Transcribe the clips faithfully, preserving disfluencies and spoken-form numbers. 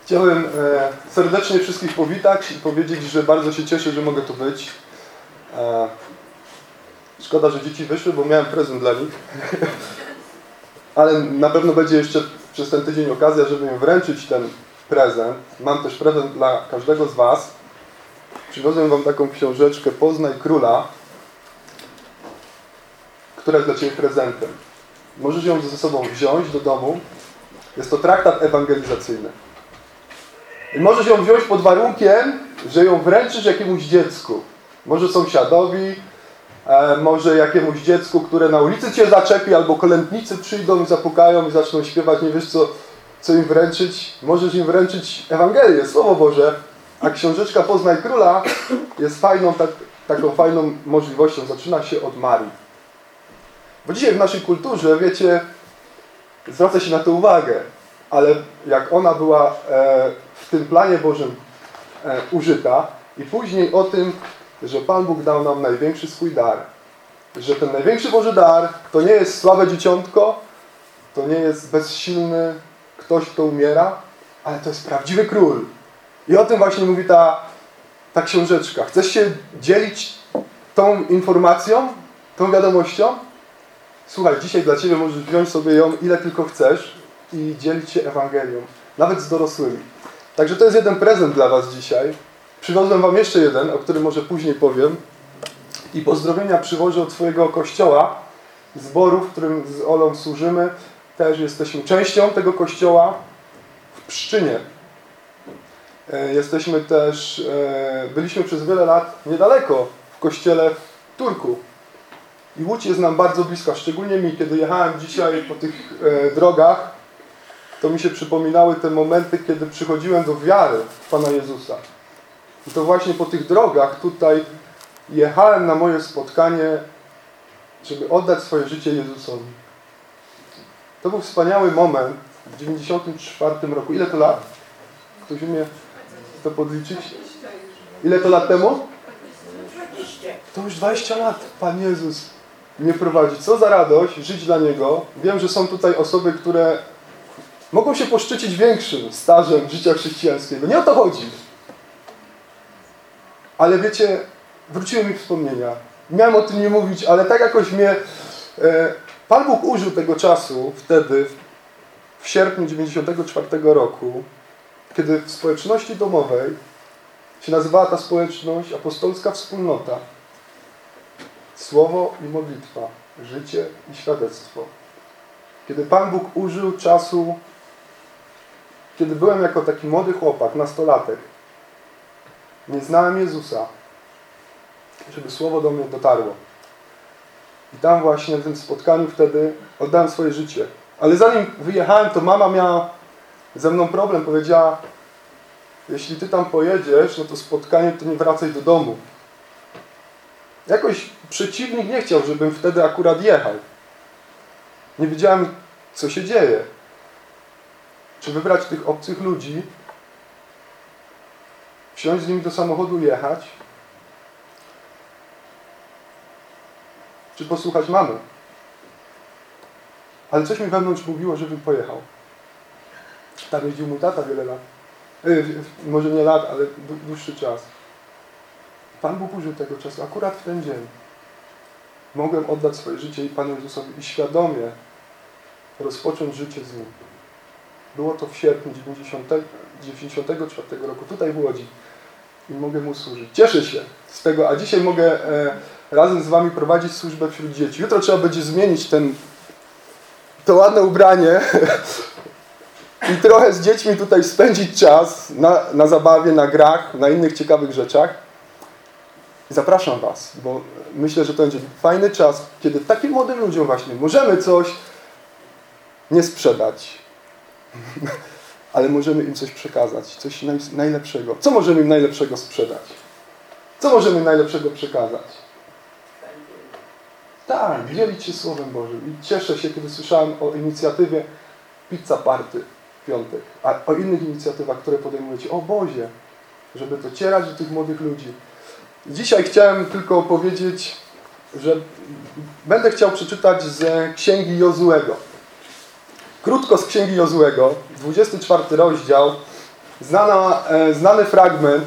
Chciałem e, serdecznie wszystkich powitać i powiedzieć, że bardzo się cieszę, że mogę tu być. E, szkoda, że dzieci wyszły, bo miałem prezent dla nich. Ale na pewno będzie jeszcze przez ten tydzień okazja, żeby im wręczyć ten prezent. Mam też prezent dla każdego z Was. Przywiozłem Wam taką książeczkę Poznaj Króla, która jest dla Ciebie prezentem. Możesz ją ze sobą wziąć do domu. Jest to traktat ewangelizacyjny. I możesz ją wziąć pod warunkiem, że ją wręczysz jakiemuś dziecku. Może sąsiadowi, e, może jakiemuś dziecku, które na ulicy Cię zaczepi, albo kolędnicy przyjdą i zapukają i zaczną śpiewać, nie wiesz co, co im wręczyć. Możesz im wręczyć Ewangelię, Słowo Boże, a książeczka Poznaj Króla jest fajną, tak, taką fajną możliwością. Zaczyna się od Marii. Bo dzisiaj w naszej kulturze, wiecie, zwraca się na to uwagę, ale jak ona była e, w tym planie Bożym e, użyta i później o tym, że Pan Bóg dał nam największy swój dar, że ten największy Boży dar to nie jest słabe dzieciątko, to nie jest bezsilny ktoś, kto umiera, ale to jest prawdziwy król. I o tym właśnie mówi ta, ta książeczka. Chcesz się dzielić tą informacją, tą wiadomością? Słuchaj, dzisiaj dla Ciebie możesz wziąć sobie ją ile tylko chcesz i dzielić się Ewangelią, nawet z dorosłymi. Także to jest jeden prezent dla Was dzisiaj. Przywiozłem Wam jeszcze jeden, o którym może później powiem. I pozdrowienia przywożę od swojego kościoła, zboru, w którym z Olą służymy. Też jesteśmy częścią tego kościoła w Pszczynie. Jesteśmy też, byliśmy przez wiele lat niedaleko w kościele w Turku. I Łódź jest nam bardzo bliska, szczególnie mi, kiedy jechałem dzisiaj po tych e, drogach, to mi się przypominały te momenty, kiedy przychodziłem do wiary w Pana Jezusa. I to właśnie po tych drogach tutaj jechałem na moje spotkanie, żeby oddać swoje życie Jezusowi. To był wspaniały moment w dziewięćdziesiątym czwartym roku. Ile to lat? Ktoś umie to podliczyć? Ile to lat temu? To już dwadzieścia lat, Pan Jezus mnie prowadzi. Co za radość żyć dla Niego. Wiem, że są tutaj osoby, które mogą się poszczycić większym stażem życia chrześcijańskiego. Nie o to chodzi. Ale wiecie, wróciły mi wspomnienia. Miałem o tym nie mówić, ale tak jakoś mnie e, Pan Bóg użył tego czasu wtedy, w sierpniu dziewięćdziesiątego czwartego roku, kiedy w społeczności domowej się nazywała ta społeczność Apostolska Wspólnota. Słowo i modlitwa, życie i świadectwo. Kiedy Pan Bóg użył czasu, kiedy byłem jako taki młody chłopak, nastolatek, nie znałem Jezusa, żeby słowo do mnie dotarło. I tam właśnie w tym spotkaniu wtedy oddałem swoje życie. Ale zanim wyjechałem, to mama miała ze mną problem. Powiedziała, jeśli ty tam pojedziesz, no to spotkanie, to nie wracaj do domu. Jakoś przeciwnik nie chciał, żebym wtedy akurat jechał. Nie wiedziałem, co się dzieje. Czy wybrać tych obcych ludzi, wsiąść z nimi do samochodu, jechać, czy posłuchać mamy. Ale coś mi wewnątrz mówiło, żebym pojechał. Tam jeździł mój tata wiele lat. Yy, może nie lat, ale dłuższy czas. Pan Bóg użył tego czasu, akurat w ten dzień. Mogłem oddać swoje życie Panu Jezusowi i świadomie rozpocząć życie z Nim. Było to w sierpniu dziewięćdziesiątego czwartego roku, tutaj w Łodzi. I mogę Mu służyć. Cieszę się z tego, a dzisiaj mogę e, razem z Wami prowadzić służbę wśród dzieci. Jutro trzeba będzie zmienić ten, to ładne ubranie i trochę z dziećmi tutaj spędzić czas na, na zabawie, na grach, na innych ciekawych rzeczach. Zapraszam Was, bo myślę, że to będzie fajny czas, kiedy takim młodym ludziom właśnie możemy coś nie sprzedać, ale możemy im coś przekazać, coś naj, najlepszego. Co możemy im najlepszego sprzedać? Co możemy im najlepszego przekazać? Tak, dzielić się Słowem Bożym. I cieszę się, kiedy słyszałem o inicjatywie Pizza Party w piątek, a o innych inicjatywach, które podejmujecie. O Bozie, żeby docierać do tych młodych ludzi. Dzisiaj chciałem tylko powiedzieć, że będę chciał przeczytać z Księgi Jozuego. Krótko z Księgi Jozuego, dwudziesty czwarty rozdział, Znana, e, znany fragment.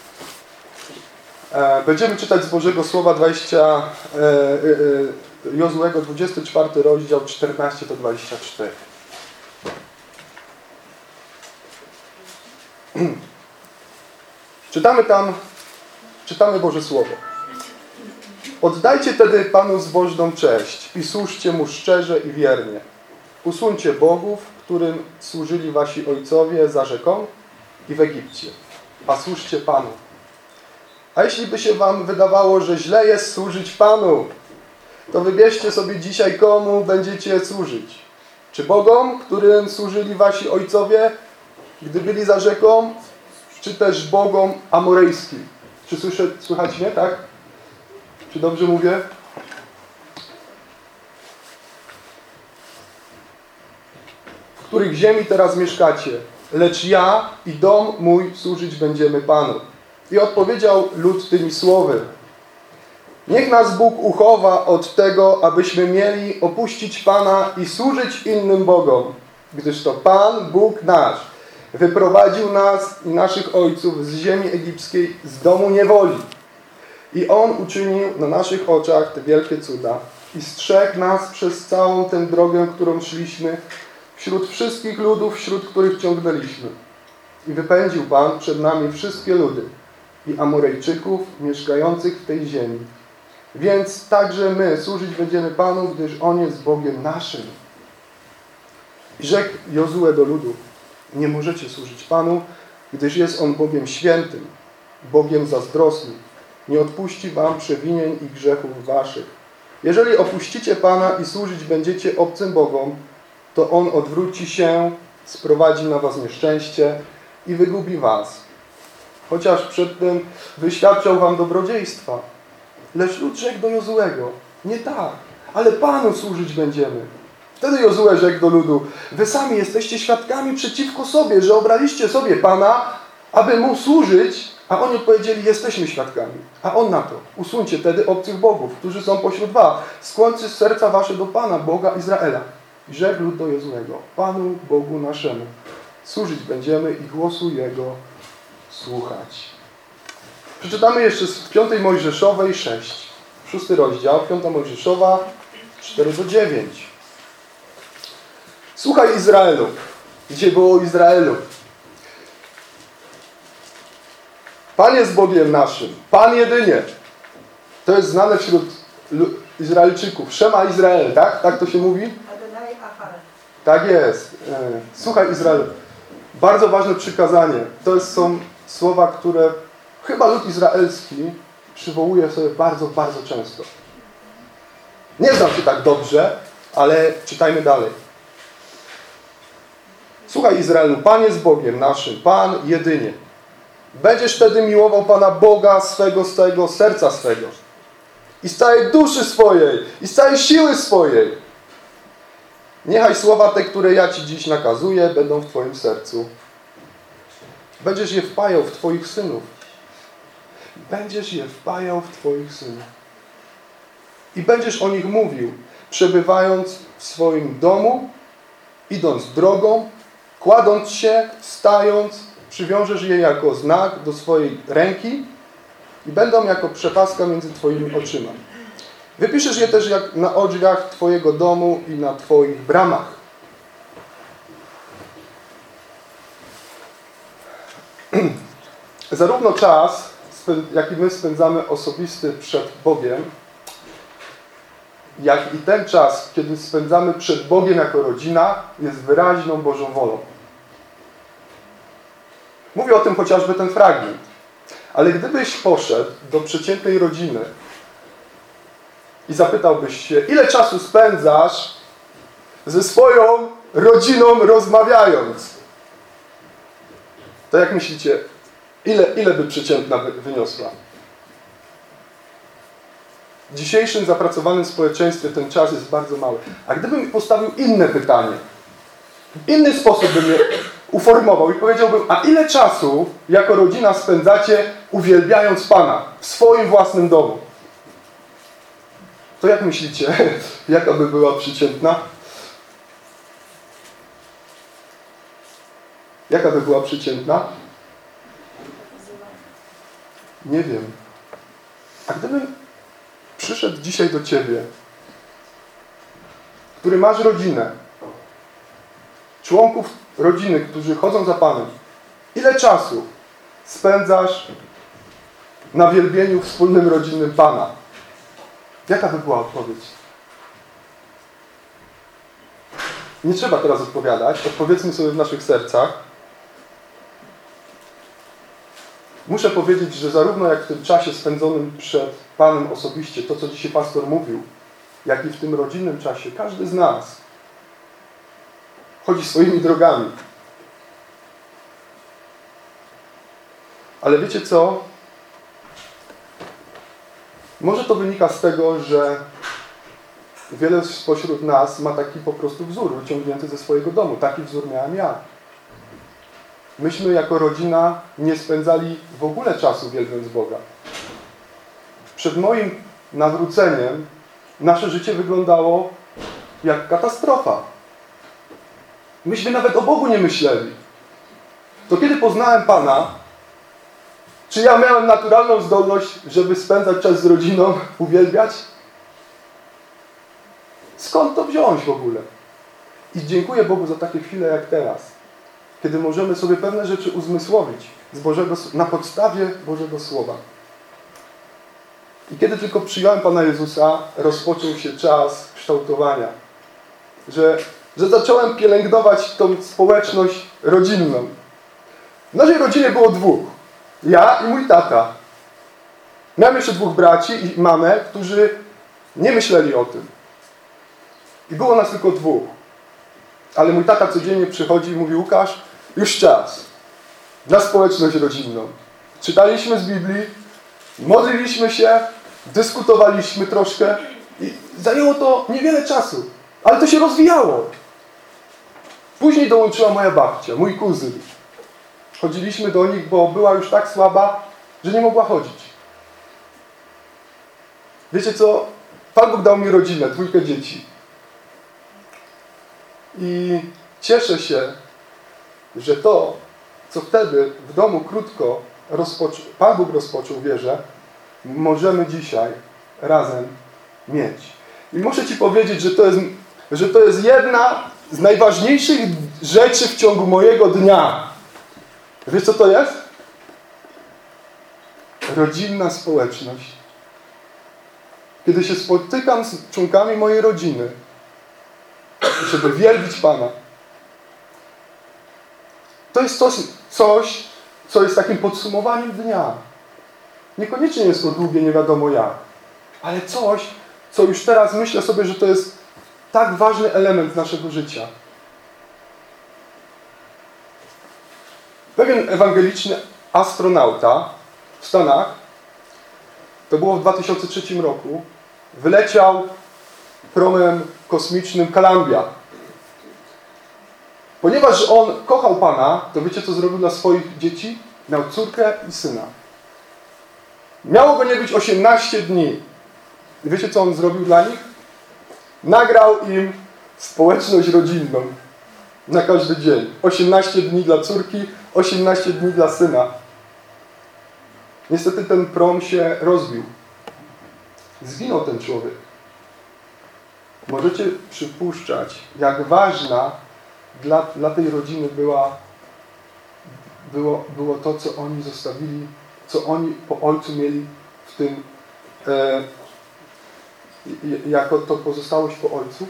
E, będziemy czytać z Bożego Słowa dwudziestego, e, e, Jozuego dwudziesty czwarty rozdział czternaście do dwudziestu czterech. Czytamy tam, czytamy Boże Słowo. Oddajcie tedy Panu zbożną cześć i służcie Mu szczerze i wiernie. Usuńcie bogów, którym służyli wasi ojcowie za rzeką i w Egipcie, a służcie Panu. A jeśli by się wam wydawało, że źle jest służyć Panu, to wybierzcie sobie dzisiaj, komu będziecie służyć. Czy bogom, którym służyli wasi ojcowie, gdy byli za rzeką, czy też bogom amorejskim? Czy słyszę, słychać mnie, tak? Czy dobrze mówię? W których ziemi teraz mieszkacie, lecz ja i dom mój służyć będziemy Panu. I odpowiedział lud tymi słowy. Niech nas Bóg uchowa od tego, abyśmy mieli opuścić Pana i służyć innym bogom, gdyż to Pan, Bóg nasz, wyprowadził nas i naszych ojców z ziemi egipskiej, z domu niewoli. I On uczynił na naszych oczach te wielkie cuda i strzegł nas przez całą tę drogę, którą szliśmy, wśród wszystkich ludów, wśród których ciągnęliśmy. I wypędził Pan przed nami wszystkie ludy i Amorejczyków mieszkających w tej ziemi. Więc także my służyć będziemy Panu, gdyż On jest Bogiem naszym. I rzekł Jozue do ludu: nie możecie służyć Panu, gdyż jest On Bogiem świętym, Bogiem zazdrosnym. Nie odpuści wam przewinień i grzechów waszych. Jeżeli opuścicie Pana i służyć będziecie obcym bogom, to On odwróci się, sprowadzi na was nieszczęście i wygubi was. Chociaż przedtem wyświadczał wam dobrodziejstwa. Lecz lud rzekł do Jozuego: nie tak, ale Panu służyć będziemy. Wtedy Jozue rzekł do ludu: wy sami jesteście świadkami przeciwko sobie, że obraliście sobie Pana, aby Mu służyć. A oni odpowiedzieli: jesteśmy świadkami. A On na to: usuńcie tedy obcych bogów, którzy są pośród was. Skłońcie serca wasze do Pana, Boga Izraela. I rzekł lud do Jozuego: Panu, Bogu naszemu, służyć będziemy i głosu Jego słuchać. Przeczytamy jeszcze z piątej Mojżeszowej sześć. Szósty rozdział, piąta Mojżeszowa cztery do dziewięciu. Słuchaj Izraelu. Dzisiaj było o Izraelu. Pan jest Bogiem naszym. Pan jedynie. To jest znane wśród Izraelczyków. Szema Izrael, tak? Tak to się mówi? Tak jest. Słuchaj Izraelu. Bardzo ważne przykazanie. To są słowa, które chyba lud izraelski przywołuje sobie bardzo, bardzo często. Nie znam się tak dobrze, ale czytajmy dalej. Słuchaj Izraelu, Pan jest Bogiem naszym, Pan jedynie. Będziesz wtedy miłował Pana Boga swego, z całego serca swego i z całej duszy swojej i z całej siły swojej. Niechaj słowa te, które ja Ci dziś nakazuję, będą w Twoim sercu. Będziesz je wpajał w Twoich synów. Będziesz je wpajał w Twoich synów. I będziesz o nich mówił, przebywając w swoim domu, idąc drogą, kładąc się, wstając, przywiążesz je jako znak do swojej ręki i będą jako przepaska między Twoimi oczyma. Wypiszesz je też jak na drzwiach Twojego domu i na Twoich bramach. Zarówno czas, jaki my spędzamy osobisty przed Bogiem, jak i ten czas, kiedy spędzamy przed Bogiem jako rodzina, jest wyraźną Bożą wolą. Mówię o tym chociażby ten fragment. Ale gdybyś poszedł do przeciętnej rodziny i zapytałbyś się, ile czasu spędzasz ze swoją rodziną rozmawiając, to jak myślicie, ile, ile by przeciętna wyniosła? W dzisiejszym zapracowanym społeczeństwie ten czas jest bardzo mały. A gdybym postawił inne pytanie, w inny sposób bym je uformował i powiedziałbym, a ile czasu jako rodzina spędzacie uwielbiając Pana w swoim własnym domu? To jak myślicie, jaka by była przeciętna? Jaka by była przeciętna? Nie wiem. A gdybym przyszedł dzisiaj do Ciebie, który masz rodzinę, członków rodziny, którzy chodzą za Panem, ile czasu spędzasz na wielbieniu wspólnym rodzinnym Pana? Jaka by była odpowiedź? Nie trzeba teraz odpowiadać. Odpowiedzmy sobie w naszych sercach. Muszę powiedzieć, że zarówno jak w tym czasie spędzonym przed Panem osobiście, to co dzisiaj pastor mówił, jak i w tym rodzinnym czasie, każdy z nas chodzi swoimi drogami. Ale wiecie co? Może to wynika z tego, że wiele spośród nas ma taki po prostu wzór wyciągnięty ze swojego domu. Taki wzór miałem ja. Myśmy jako rodzina nie spędzali w ogóle czasu wielbiąc Boga. Przed moim nawróceniem nasze życie wyglądało jak katastrofa. Myśmy nawet o Bogu nie myśleli. To kiedy poznałem Pana, czy ja miałem naturalną zdolność, żeby spędzać czas z rodziną, uwielbiać? Skąd to wziąć w ogóle? I dziękuję Bogu za takie chwile jak teraz, kiedy możemy sobie pewne rzeczy uzmysłowić z Bożego, na podstawie Bożego Słowa. I kiedy tylko przyjąłem Pana Jezusa, rozpoczął się czas kształtowania. Że, że zacząłem pielęgnować tą społeczność rodzinną. W naszej rodzinie było dwóch. Ja i mój tata. Miałem jeszcze dwóch braci i mamę, którzy nie myśleli o tym. I było nas tylko dwóch. Ale mój tata codziennie przychodzi i mówi: Łukasz, już czas na społeczność rodzinną. Czytaliśmy z Biblii, modliliśmy się, dyskutowaliśmy troszkę i zajęło to niewiele czasu. Ale to się rozwijało. Później dołączyła moja babcia, mój kuzyn. Chodziliśmy do nich, bo była już tak słaba, że nie mogła chodzić. Wiecie co? Pan Bóg dał mi rodzinę, dwójkę dzieci. I cieszę się, że to, co wtedy w domu krótko rozpoczą, Pan Bóg rozpoczął, wierzę, możemy dzisiaj razem mieć. I muszę Ci powiedzieć, że to jest, że to jest jedna z najważniejszych rzeczy w ciągu mojego dnia. Wiesz, co to jest? Rodzinna społeczność. Kiedy się spotykam z członkami mojej rodziny, żeby wielbić Pana. To jest coś, coś, co jest takim podsumowaniem dnia. Niekoniecznie jest to długie, nie wiadomo jak. Ale coś, co już teraz myślę sobie, że to jest tak ważny element naszego życia. Pewien ewangeliczny astronauta w Stanach, to było w dwa tysiące trzecim roku, wyleciał promem kosmicznym Columbia. Ponieważ on kochał Pana, to wiecie, co zrobił dla swoich dzieci? Miał córkę i syna. Miało go nie być osiemnaście dni. I wiecie, co on zrobił dla nich? Nagrał im społeczność rodzinną na każdy dzień. osiemnaście dni dla córki, osiemnaście dni dla syna. Niestety ten prom się rozbił. Zginął ten człowiek. Możecie przypuszczać, jak ważna dla, dla tej rodziny była, było, było to, co oni zostawili, co oni po ojcu mieli w tym, e, jako to pozostałość po ojcu.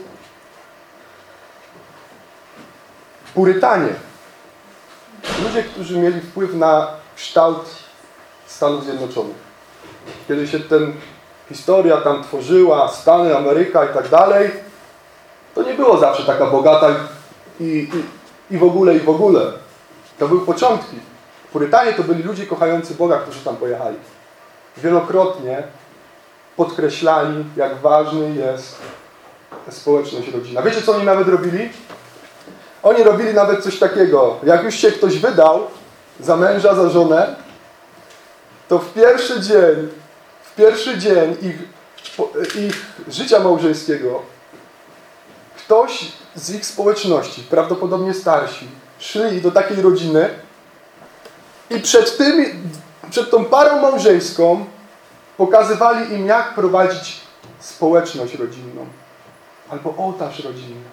Purytanie. Ludzie, którzy mieli wpływ na kształt Stanów Zjednoczonych. Kiedy się ten historia tam tworzyła, Stany, Ameryka i tak dalej, to nie było zawsze taka bogata i, i, i w ogóle, i w ogóle. To były początki. Purytanie to byli ludzie kochający Boga, którzy tam pojechali. Wielokrotnie podkreślali, jak ważny jest społeczność rodzina. Wiecie, co oni nawet robili? Oni robili nawet coś takiego. Jak już się ktoś wydał za męża, za żonę, to w pierwszy dzień, w pierwszy dzień ich, ich życia małżeńskiego ktoś z ich społeczności, prawdopodobnie starsi, szli do takiej rodziny i przed tymi przed tą parą małżeńską pokazywali im, jak prowadzić społeczność rodzinną albo ołtarz rodzinny.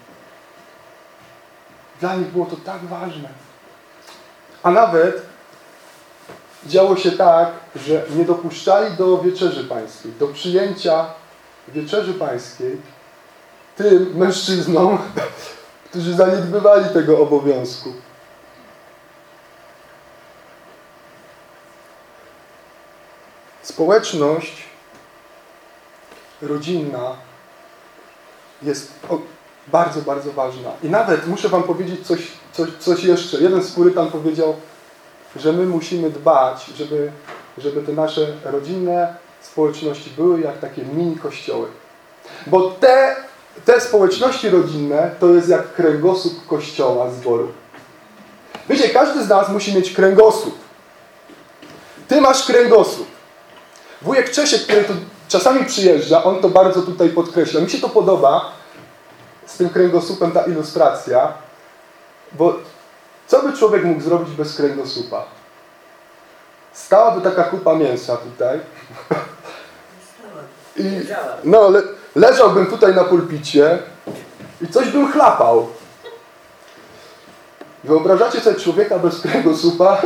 Dla nich było to tak ważne. A nawet działo się tak, że nie dopuszczali do wieczerzy pańskiej, do przyjęcia wieczerzy pańskiej tym mężczyznom, którzy zaniedbywali tego obowiązku. Społeczność rodzinna jest bardzo, bardzo ważna. I nawet muszę wam powiedzieć coś, coś, coś jeszcze. Jeden z purytan powiedział, że my musimy dbać, żeby, żeby te nasze rodzinne społeczności były jak takie mini kościoły. Bo te, te społeczności rodzinne to jest jak kręgosłup kościoła, zboru. Wiecie, każdy z nas musi mieć kręgosłup. Ty masz kręgosłup. Wujek Czesiek, który tu czasami przyjeżdża, on to bardzo tutaj podkreśla. Mi się to podoba z tym kręgosłupem, ta ilustracja, bo co by człowiek mógł zrobić bez kręgosłupa? Stałaby taka kupa mięsa tutaj i no, le, leżałbym tutaj na pulpicie i coś bym chlapał. Wyobrażacie sobie człowieka bez kręgosłupa?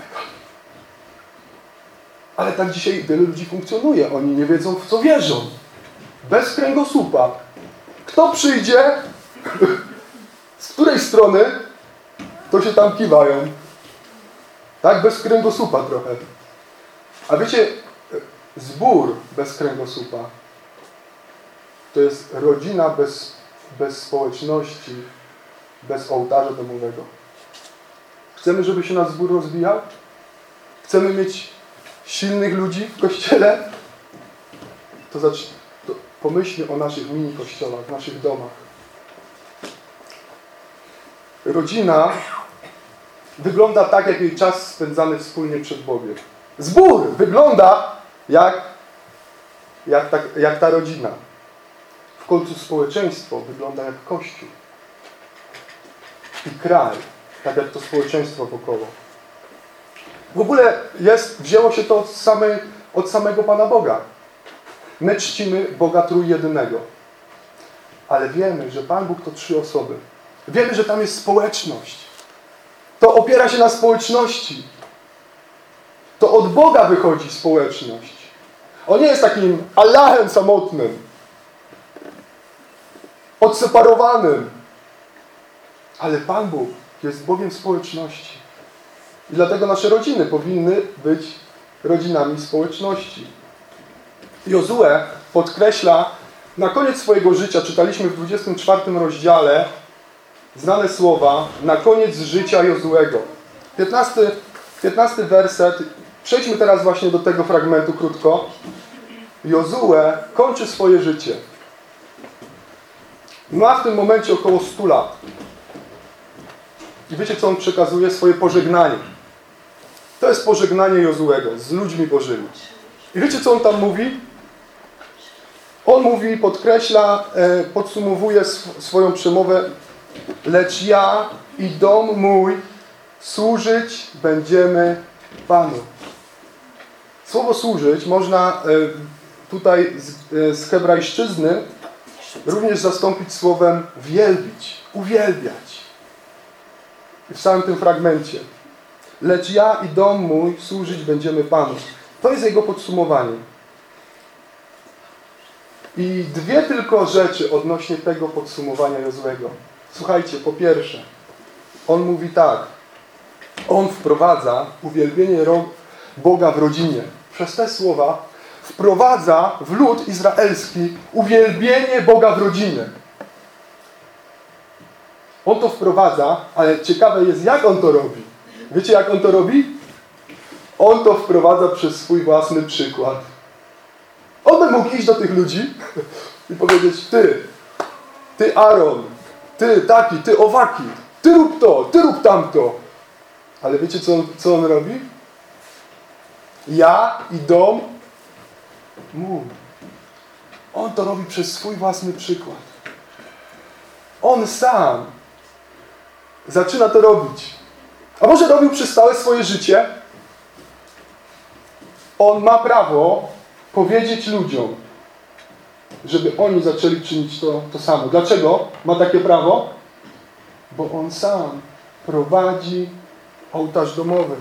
Ale tak dzisiaj wielu ludzi funkcjonuje. Oni nie wiedzą, w co wierzą. Bez kręgosłupa. Kto przyjdzie? Z której strony? To się tam kiwają. Tak? Bez kręgosłupa trochę. A wiecie, zbór bez kręgosłupa to jest rodzina bez, bez społeczności, bez ołtarza domowego. Chcemy, żeby się nasz zbór rozwijał? Chcemy mieć silnych ludzi w Kościele? To, zacz, to pomyślmy o naszych mini kościołach, naszych domach. Rodzina wygląda tak, jak jej czas spędzany wspólnie przed Bogiem. Zbór wygląda jak, jak, ta, jak ta rodzina. W końcu społeczeństwo wygląda jak Kościół. I kraj, tak jak to społeczeństwo wokoło. W ogóle jest, wzięło się to od, samej, od samego Pana Boga. My czcimy Boga Trójjedynego. Ale wiemy, że Pan Bóg to trzy osoby. Wiemy, że tam jest społeczność. To opiera się na społeczności. To od Boga wychodzi społeczność. On nie jest takim Allahem samotnym, odseparowanym. Ale Pan Bóg jest Bogiem społeczności. I dlatego nasze rodziny powinny być rodzinami społeczności. Jozue podkreśla na koniec swojego życia, czytaliśmy w dwudziestym czwartym rozdziale znane słowa, na koniec życia Jozuego. piętnasty, piętnasty werset. Przejdźmy teraz właśnie do tego fragmentu krótko. Jozue kończy swoje życie. Ma w tym momencie około stu lat. I wiecie, co on przekazuje? Swoje pożegnanie. To jest pożegnanie Jozuego z ludźmi bożymi. I wiecie, co on tam mówi? On mówi, podkreśla, podsumowuje swoją przemowę: lecz ja i dom mój służyć będziemy Panu. Słowo służyć można tutaj z hebrajszczyzny również zastąpić słowem wielbić, uwielbiać. I w samym tym fragmencie. Lecz ja i dom mój służyć będziemy Panu. To jest jego podsumowanie. I dwie tylko rzeczy odnośnie tego podsumowania Jozuego. Słuchajcie, po pierwsze, on mówi tak. On wprowadza uwielbienie Boga w rodzinie. Przez te słowa wprowadza w lud izraelski uwielbienie Boga w rodzinie. On to wprowadza, ale ciekawe jest, jak on to robi. Wiecie, jak on to robi? On to wprowadza przez swój własny przykład. On by mógł iść do tych ludzi i powiedzieć: ty, ty Aaron, ty taki, ty owaki, ty rób to, ty rób tamto. Ale wiecie, co, co on robi? Ja i dom mój. On to robi przez swój własny przykład. On sam zaczyna to robić. A może robił przez całe swoje życie? on ma prawo powiedzieć ludziom, żeby oni zaczęli czynić to, to samo. Dlaczego ma takie prawo? Bo on sam prowadzi ołtarz domowy.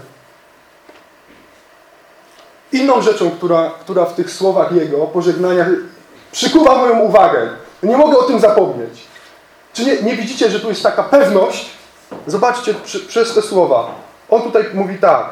Inną rzeczą, która, która w tych słowach jego, pożegnaniach przykuwa moją uwagę. Nie mogę o tym zapomnieć. Czy nie, nie widzicie, że tu jest taka pewność? Zobaczcie przy, przez te słowa. On tutaj mówi tak.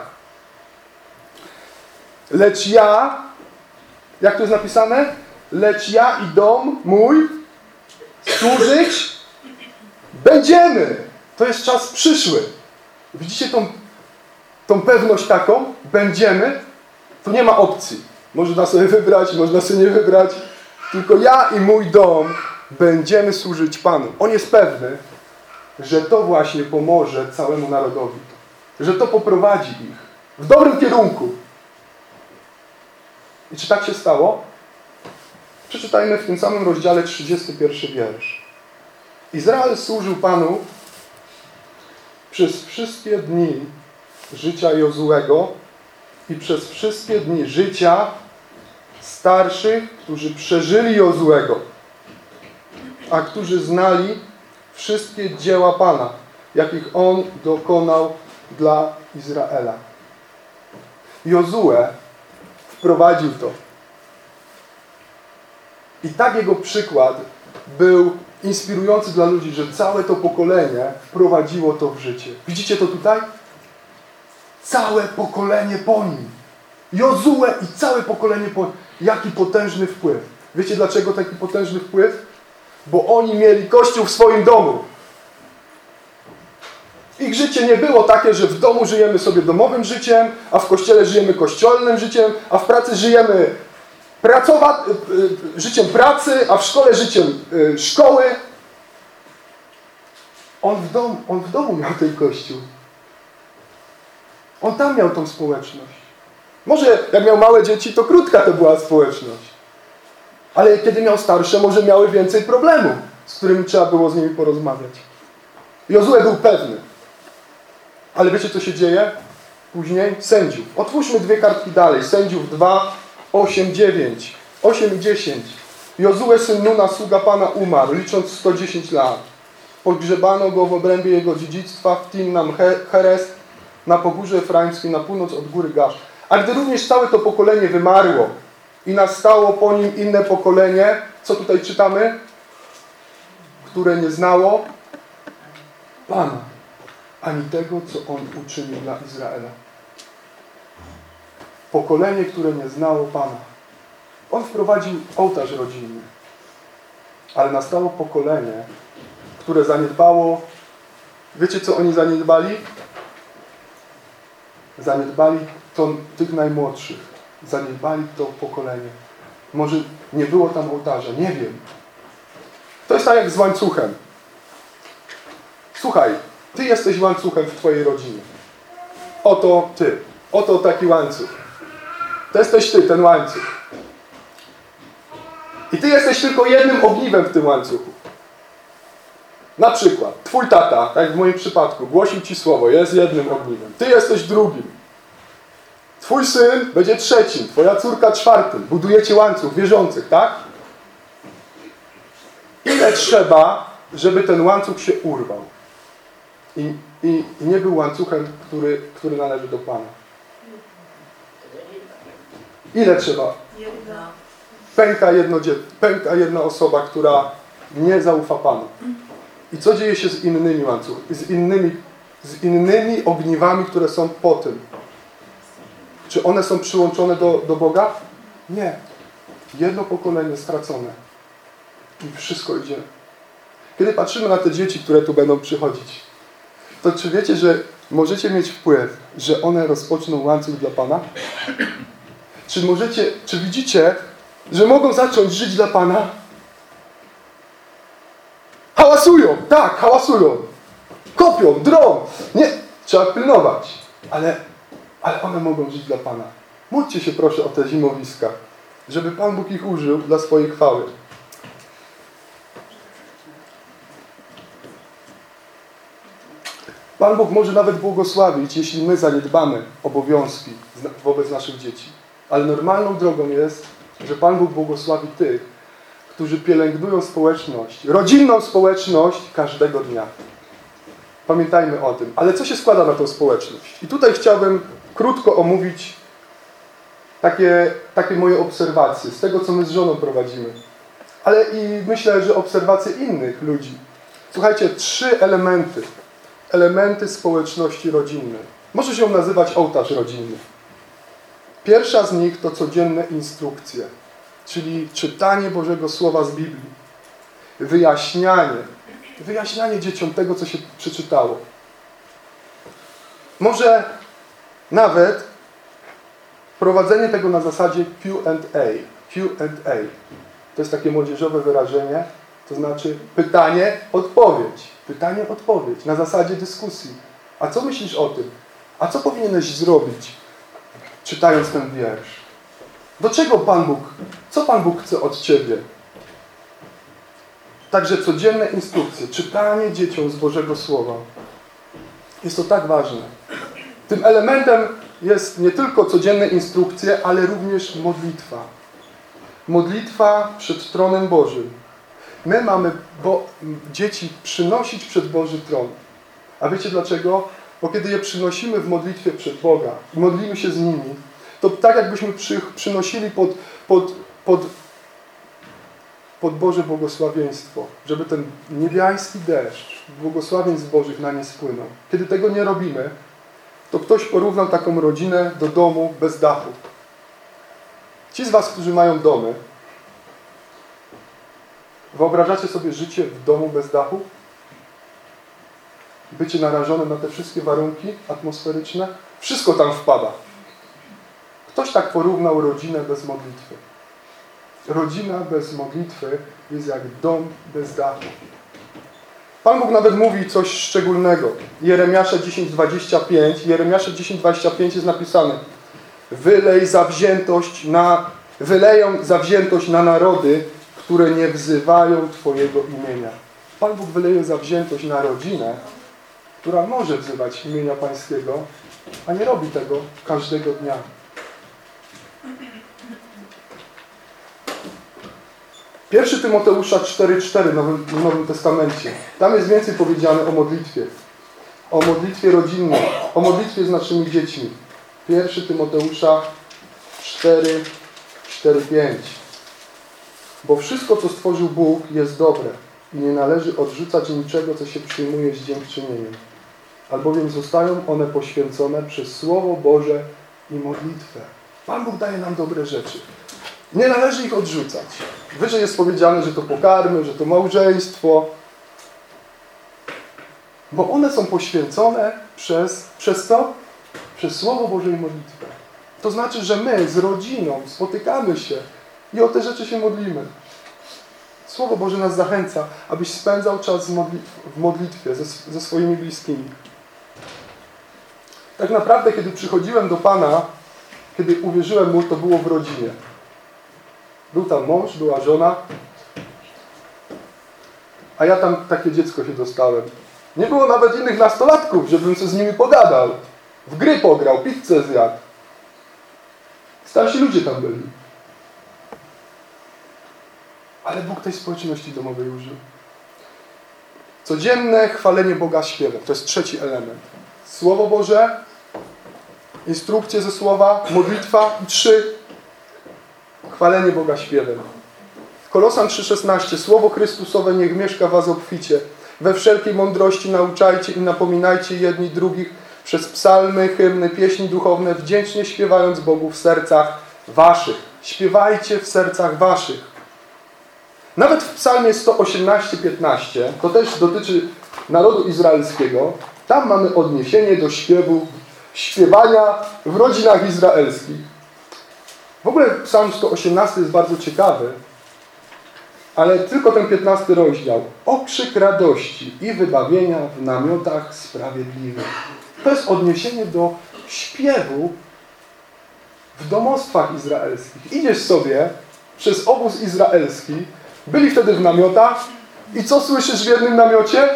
Lecz ja, jak to jest napisane? Lecz ja i dom mój służyć będziemy. To jest czas przyszły. Widzicie tą, tą pewność taką? Będziemy. Tu nie ma opcji. Można sobie wybrać, można sobie nie wybrać. Tylko ja i mój dom będziemy służyć Panu. On jest pewny, że to właśnie pomoże całemu narodowi. Że to poprowadzi ich w dobrym kierunku. I czy tak się stało? Przeczytajmy w tym samym rozdziale trzydziesty pierwszy wiersz. Izrael służył Panu przez wszystkie dni życia Jozuego i przez wszystkie dni życia starszych, którzy przeżyli Jozuego, a którzy znali wszystkie dzieła Pana, jakich On dokonał dla Izraela. Jozue wprowadził to. I tak jego przykład był inspirujący dla ludzi, że całe to pokolenie wprowadziło to w życie. Widzicie to tutaj? Całe pokolenie po nim. Jozue i całe pokolenie po nim. Jaki potężny wpływ. Wiecie dlaczego taki potężny wpływ? Bo oni mieli Kościół w swoim domu. Ich życie nie było takie, że w domu żyjemy sobie domowym życiem, a w kościele żyjemy kościelnym życiem, a w pracy żyjemy pracowa- życiem pracy, a w szkole życiem szkoły. On w domu, on w domu miał ten Kościół. On tam miał tą społeczność. Może jak miał małe dzieci, to krótka to była społeczność. Ale kiedy miał starsze, może miały więcej problemów, z którymi trzeba było z nimi porozmawiać. Jozue był pewny. Ale wiecie, co się dzieje? Później sędziów. Otwórzmy dwie kartki dalej. Sędziów dwa, osiem, dziewięć. osiem i dziesięć. Jozue, syn Nuna, sługa Pana, umarł, licząc sto dziesięć lat. Pogrzebano go w obrębie jego dziedzictwa w Timnam Heres, na pogórze Efraimskim, na północ od góry Gasz. A gdy również całe to pokolenie wymarło i nastało po nim inne pokolenie, co tutaj czytamy? Które nie znało Pana, ani tego, co On uczynił dla Izraela. Pokolenie, które nie znało Pana. On wprowadził ołtarz rodzinny. Ale nastało pokolenie, które zaniedbało. Wiecie, co oni zaniedbali? Zaniedbali to tych najmłodszych. Zaniedbali to pokolenie. Może nie było tam ołtarza, nie wiem. To jest tak jak z łańcuchem. Słuchaj, ty jesteś łańcuchem w twojej rodzinie. Oto ty. Oto taki łańcuch. To jesteś ty, ten łańcuch. I ty jesteś tylko jednym ogniwem w tym łańcuchu. Na przykład, twój tata, tak jak w moim przypadku, głosił ci słowo, jest jednym ogniwem. Ty jesteś drugim. Twój syn będzie trzecim, twoja córka czwartym. Budujecie łańcuch wierzących, tak? Ile trzeba, żeby ten łańcuch się urwał? I, i, i nie był łańcuchem, który, który należy do Pana. Ile trzeba? Pęka, jedno, pęka jedna osoba, która nie zaufa Panu. I co dzieje się z innymi łańcuchami? Z innymi, z innymi ogniwami, które są po tym? Czy one są przyłączone do, do Boga? Nie. Jedno pokolenie stracone. I wszystko idzie. Kiedy patrzymy na te dzieci, które tu będą przychodzić, to czy wiecie, że możecie mieć wpływ, że one rozpoczną łańcuch dla Pana? Czy możecie, czy widzicie, że mogą zacząć żyć dla Pana? Hałasują, tak, hałasują. Kopią, drą. Nie, trzeba pilnować. Ale, ale one mogą żyć dla Pana. Módlcie się proszę o te zimowiska, żeby Pan Bóg ich użył dla swojej chwały. Pan Bóg może nawet błogosławić, jeśli my zaniedbamy obowiązki wobec naszych dzieci. Ale normalną drogą jest, że Pan Bóg błogosławi tych, którzy pielęgnują społeczność, rodzinną społeczność każdego dnia. Pamiętajmy o tym. Ale co się składa na tą społeczność? I tutaj chciałbym krótko omówić takie, takie moje obserwacje z tego, co my z żoną prowadzimy. Ale i myślę, że obserwacje innych ludzi. Słuchajcie, trzy elementy. Elementy społeczności rodzinnej. Może się ją nazywać ołtarz rodzinny. Pierwsza z nich to codzienne instrukcje, czyli czytanie Bożego Słowa z Biblii. Wyjaśnianie. Wyjaśnianie dzieciom tego, co się przeczytało. Może nawet prowadzenie tego na zasadzie Q and A. Q and A. To jest takie młodzieżowe wyrażenie, to znaczy pytanie, odpowiedź. Pytanie, odpowiedź. Na zasadzie dyskusji. A co myślisz o tym? A co powinieneś zrobić, czytając ten wiersz? Do czego Pan Bóg, co Pan Bóg chce od ciebie? Także codzienne instrukcje, czytanie dzieciom z Bożego Słowa. Jest to tak ważne. Tym elementem jest nie tylko codzienne instrukcje, ale również modlitwa. Modlitwa przed tronem Bożym. My mamy bo, dzieci przynosić przed Boży tron. A wiecie dlaczego? Bo kiedy je przynosimy w modlitwie przed Boga i modlimy się z nimi, to tak jakbyśmy przy, przynosili pod, pod, pod, pod Boże błogosławieństwo, żeby ten niebiański deszcz błogosławieństw Bożych na nie spłynął. Kiedy tego nie robimy, to ktoś porównał taką rodzinę do domu bez dachu. Ci z was, którzy mają domy, wyobrażacie sobie życie w domu bez dachu? Bycie narażone na te wszystkie warunki atmosferyczne? Wszystko tam wpada. Ktoś tak porównał rodzinę bez modlitwy. Rodzina bez modlitwy jest jak dom bez dachu. Pan Bóg nawet mówi coś szczególnego. Jeremiasza dziesięć dwadzieścia pięć. Jeremiasza dziesięć dwadzieścia pięć jest napisane: Wylej zawziętość na, wyleją zawziętość na narody, które nie wzywają Twojego imienia. Pan Bóg wyleje zawziętość na rodzinę, która może wzywać imienia Pańskiego, a nie robi tego każdego dnia. Pierwszy Tymoteusza cztery cztery w Nowym, w Nowym Testamencie. Tam jest więcej powiedziane o modlitwie. O modlitwie rodzinnej. O modlitwie z naszymi dziećmi. Pierwszy Tymoteusza cztery cztery pięć. Bo wszystko, co stworzył Bóg, jest dobre i nie należy odrzucać niczego, co się przyjmuje z dziękczynieniem. Albowiem zostają one poświęcone przez Słowo Boże i modlitwę. Pan Bóg daje nam dobre rzeczy. Nie należy ich odrzucać. Wyżej jest powiedziane, że to pokarmy, że to małżeństwo. Bo one są poświęcone przez, przez co? Przez Słowo Boże i modlitwę. To znaczy, że my z rodziną spotykamy się i o te rzeczy się modlimy. Słowo Boże nas zachęca, abyś spędzał czas w modlitwie ze, ze swoimi bliskimi. Tak naprawdę, kiedy przychodziłem do Pana, kiedy uwierzyłem Mu, to było w rodzinie. Był tam mąż, była żona, a ja tam takie dziecko się dostałem. Nie było nawet innych nastolatków, żebym się z nimi pogadał. W gry pograł, pizzę zjadł. Starsi ludzie tam byli. Ale Bóg tej społeczności domowej użył. Codzienne chwalenie Boga śpiewem. To jest trzeci element. Słowo Boże, instrukcje ze Słowa, modlitwa i trzy. Chwalenie Boga śpiewem. Kolosan trzy szesnaście. Słowo Chrystusowe niech mieszka w was obficie. We wszelkiej mądrości nauczajcie i napominajcie jedni drugich przez psalmy, hymny, pieśni duchowne, wdzięcznie śpiewając Bogu w sercach waszych. Śpiewajcie w sercach waszych. Nawet w psalmie sto osiemnaście piętnaście, to też dotyczy narodu izraelskiego, tam mamy odniesienie do śpiewu, śpiewania w rodzinach izraelskich. W ogóle psalm sto osiemnasty jest bardzo ciekawy, ale tylko ten piętnasty rozdział. Okrzyk radości i wybawienia w namiotach sprawiedliwych. To jest odniesienie do śpiewu w domostwach izraelskich. Idziesz sobie przez obóz izraelski, byli wtedy w namiotach i co słyszysz w jednym namiocie?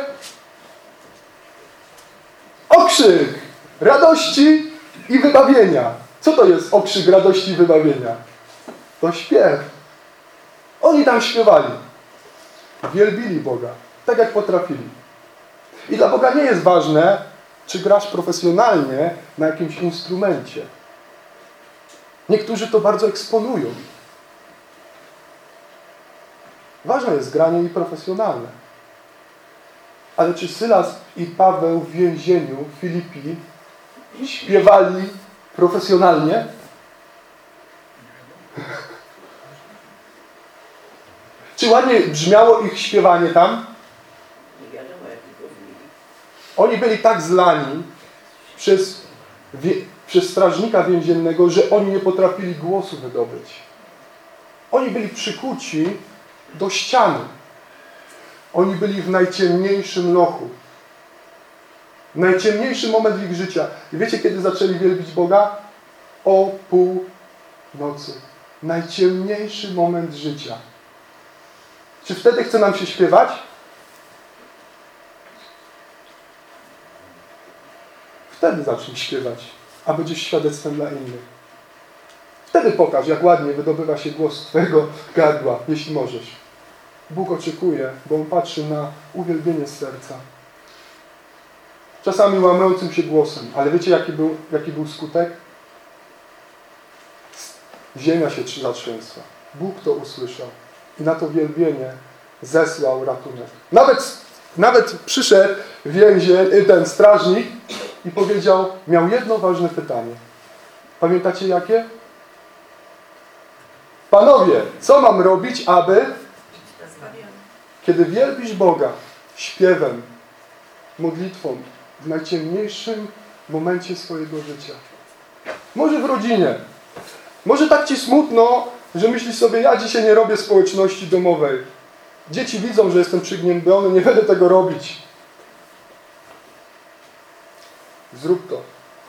Okrzyk radości i wybawienia. Co to jest okrzyk radości i wybawienia? To śpiew. Oni tam śpiewali. Wielbili Boga, tak jak potrafili. I dla Boga nie jest ważne, czy grasz profesjonalnie na jakimś instrumencie. Niektórzy to bardzo eksponują. Ważne jest granie i profesjonalne. Ale czy Sylas i Paweł w więzieniu w Filipi śpiewali profesjonalnie? Czy ładnie brzmiało ich śpiewanie tam? Oni byli tak zlani przez, wie, przez strażnika więziennego, że oni nie potrafili głosu wydobyć. Oni byli przykuci do ściany. Oni byli w najciemniejszym lochu. Najciemniejszy moment ich życia. I wiecie, kiedy zaczęli wielbić Boga? O pół nocy. Najciemniejszy moment życia. Czy wtedy chce nam się śpiewać? Wtedy zacznij śpiewać, a będziesz świadectwem dla innych. Wtedy pokaż, jak ładnie wydobywa się głos z Twojego gardła, jeśli możesz. Bóg oczekuje, bo On patrzy na uwielbienie z serca. Czasami łamiącym się głosem, ale wiecie, jaki był, jaki był skutek? Ziemia się zatrzęsła. Bóg to usłyszał i na to wielbienie zesłał ratunek. Nawet, nawet przyszedł więzień, ten strażnik i powiedział, miał jedno ważne pytanie. Pamiętacie jakie? Panowie, co mam robić, aby... Kiedy wielbisz Boga śpiewem, modlitwą, w najciemniejszym momencie swojego życia. Może w rodzinie. Może tak Ci smutno, że myślisz sobie, ja dzisiaj nie robię społeczności domowej. Dzieci widzą, że jestem przygnębiony, nie będę tego robić. Zrób to.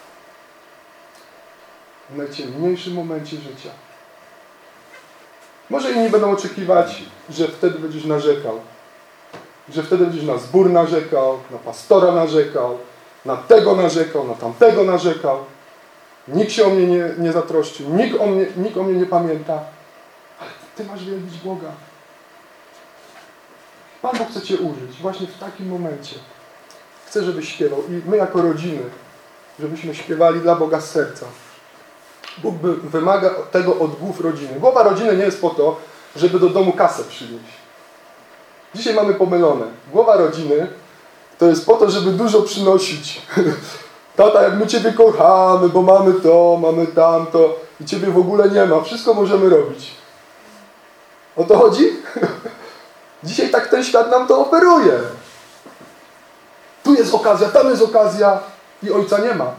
W najciemniejszym momencie życia. Może inni będą oczekiwać, że wtedy będziesz narzekał. Że wtedy będziesz na zbór narzekał, na pastora narzekał, na tego narzekał, na tamtego narzekał. Nikt się o mnie nie, nie zatroszczył, nikt o, mnie, nikt o mnie nie pamięta. Ale Ty masz wielbić Boga. Pan Bóg chce Cię użyć właśnie w takim momencie. Chce, żebyś śpiewał. I my jako rodziny, żebyśmy śpiewali dla Boga z serca. Bóg wymaga tego od głów rodziny. Głowa rodziny nie jest po to, żeby do domu kasę przynieść. Dzisiaj mamy pomylone. Głowa rodziny to jest po to, żeby dużo przynosić. Tata, jak my Ciebie kochamy, bo mamy to, mamy tamto i Ciebie w ogóle nie ma. Wszystko możemy robić. O to chodzi? Dzisiaj tak ten świat nam to oferuje. Tu jest okazja, tam jest okazja i Ojca nie ma.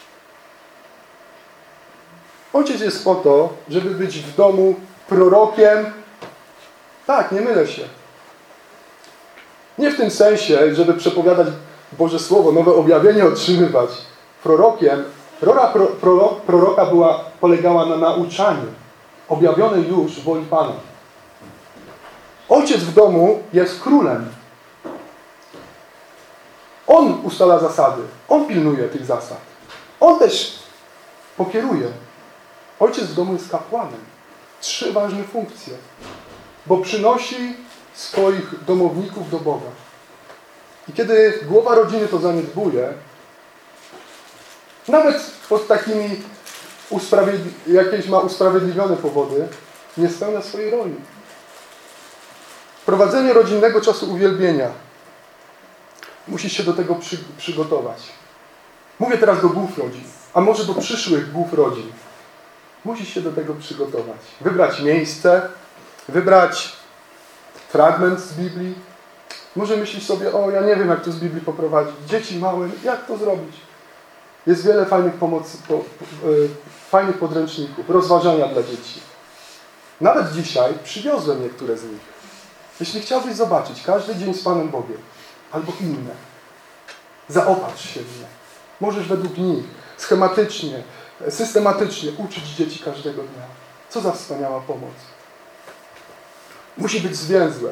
Ojciec jest po to, żeby być w domu prorokiem. Tak, nie mylę się. Nie w tym sensie, żeby przepowiadać Boże Słowo, nowe objawienie otrzymywać. Prorokiem, rola pro, pro, proroka była, polegała na nauczaniu objawionej już woli Pana. Ojciec w domu jest królem. On ustala zasady. On pilnuje tych zasad. On też pokieruje. Ojciec w domu jest kapłanem. Trzy ważne funkcje. Bo przynosi swoich domowników do Boga. I kiedy głowa rodziny to zaniedbuje, nawet pod takimi usprawiedli- jakieś ma usprawiedliwione powody, nie spełnia swojej roli. Prowadzenie rodzinnego czasu uwielbienia. Musisz się do tego przy, przygotować. Mówię teraz do głów rodzin, a może do przyszłych głów rodzin. Musisz się do tego przygotować. Wybrać miejsce, wybrać fragment z Biblii. Może myślisz sobie, o ja nie wiem jak to z Biblii poprowadzić. Dzieci małe, jak to zrobić? Jest wiele fajnych pomocy, po, yy, fajnych podręczników, rozważania dla dzieci. Nawet dzisiaj przywiozłem niektóre z nich. Jeśli chciałbyś zobaczyć każdy dzień z Panem Bogiem, albo inne, zaopatrz się w nie. Możesz według nich schematycznie, systematycznie uczyć dzieci każdego dnia. Co za wspaniała pomoc. Musi być zwięzłe.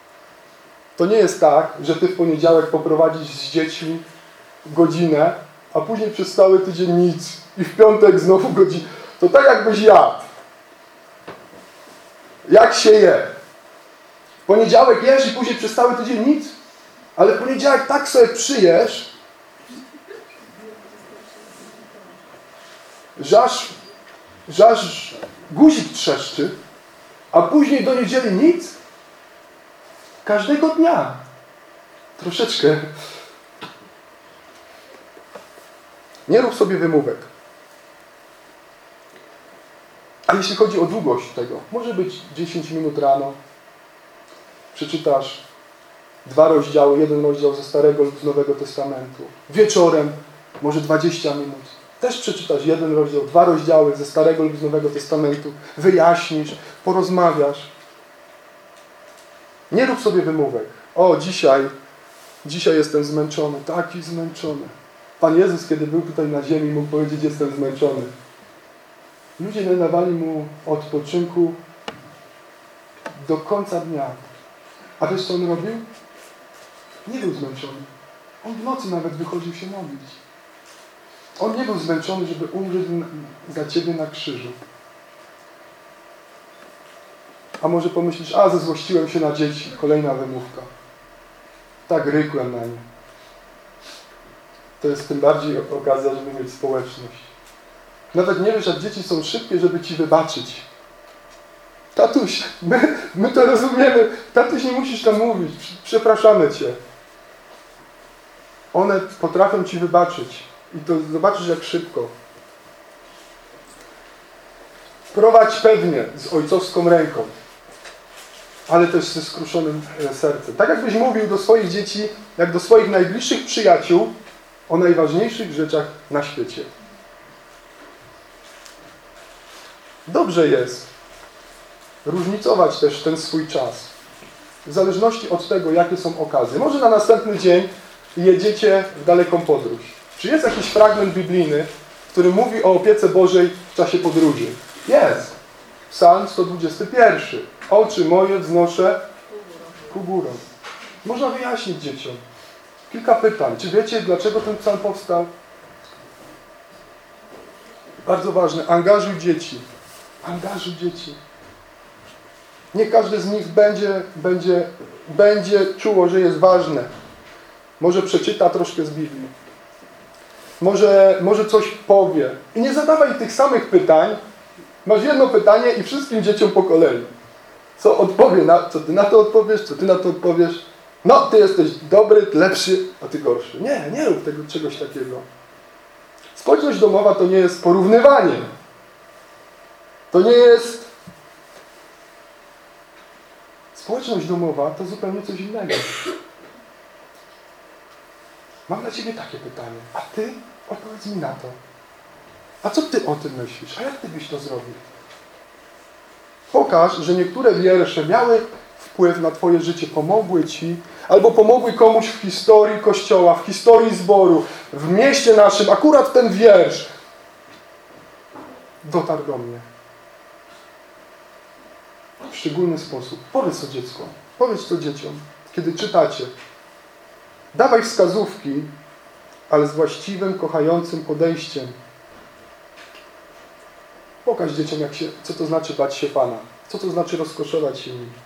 To nie jest tak, że Ty w poniedziałek poprowadzisz z dziećmi godzinę, a później przez cały tydzień nic i w piątek znowu godzina. To tak jakbyś jadł. Jak się je? W poniedziałek jesz i później przez cały tydzień nic, ale w poniedziałek tak sobie przyjesz, że aż, że aż guzik trzeszczy, a później do niedzieli nic? Każdego dnia. Troszeczkę. Nie rób sobie wymówek. A jeśli chodzi o długość tego, może być dziesięć minut rano. Przeczytasz dwa rozdziały, jeden rozdział ze Starego lub z Nowego Testamentu. Wieczorem może dwadzieścia minut. Też przeczytasz jeden rozdział, dwa rozdziały ze Starego lub z Nowego Testamentu. Wyjaśnisz, porozmawiasz. Nie rób sobie wymówek. O, dzisiaj, dzisiaj jestem zmęczony. Taki zmęczony. Pan Jezus, kiedy był tutaj na ziemi, mógł powiedzieć, jestem zmęczony. Ludzie nie dawali mu odpoczynku do końca dnia. A wiesz, co on robił? Nie był zmęczony. On w nocy nawet wychodził się modlić. On nie był zmęczony, żeby umrzeć za Ciebie na krzyżu. A może pomyślisz, a zezłościłem się na dzieci. Kolejna wymówka. Tak rykłem na nie. To jest tym bardziej okazja, żeby mieć społeczność. Nawet nie wiesz, jak dzieci są szybkie, żeby Ci wybaczyć. Tatuś, my, my to rozumiemy. Tatuś, nie musisz tam mówić. Przepraszamy Cię. One potrafią Ci wybaczyć. I to zobaczysz, jak szybko. Prowadź pewnie, z ojcowską ręką. Ale też ze skruszonym sercem. Tak jakbyś mówił do swoich dzieci, jak do swoich najbliższych przyjaciół, o najważniejszych rzeczach na świecie. Dobrze jest różnicować też ten swój czas. W zależności od tego, jakie są okazje. Może na następny dzień jedziecie w daleką podróż. Czy jest jakiś fragment biblijny, który mówi o opiece Bożej w czasie podróży? Jest. Psalm sto dwudziesty pierwszy. Oczy moje wznoszę ku górom. Można wyjaśnić dzieciom. Kilka pytań. Czy wiecie, dlaczego ten psalm powstał? Bardzo ważne. Angażuj dzieci. Angażuj dzieci. Nie każdy z nich będzie, będzie, będzie czuło, że jest ważne. Może przeczyta troszkę z Biblii. Może, może coś powie. I nie zadawaj tych samych pytań. Masz jedno pytanie i wszystkim dzieciom po kolei. Co odpowie na, co ty na to odpowiesz, co ty na to odpowiesz. No, ty jesteś dobry, lepszy, a ty gorszy. Nie, nie rób tego, czegoś takiego. Społeczność domowa to nie jest porównywanie. To nie jest... Społeczność domowa to zupełnie coś innego. Mam dla Ciebie takie pytanie. A Ty odpowiedz mi na to. A co Ty o tym myślisz? A jak Ty byś to zrobił? Pokaż, że niektóre wiersze miały wpływ na Twoje życie, pomogły Ci, albo pomogły komuś w historii Kościoła, w historii zboru, w mieście naszym. Akurat ten wiersz dotarł do mnie. W szczególny sposób. Powiedz to dziecku. Powiedz to dzieciom, kiedy czytacie. Dawaj wskazówki, ale z właściwym, kochającym podejściem. Pokaż dzieciom, jak się, co to znaczy bać się Pana. Co to znaczy rozkoszować się Nim.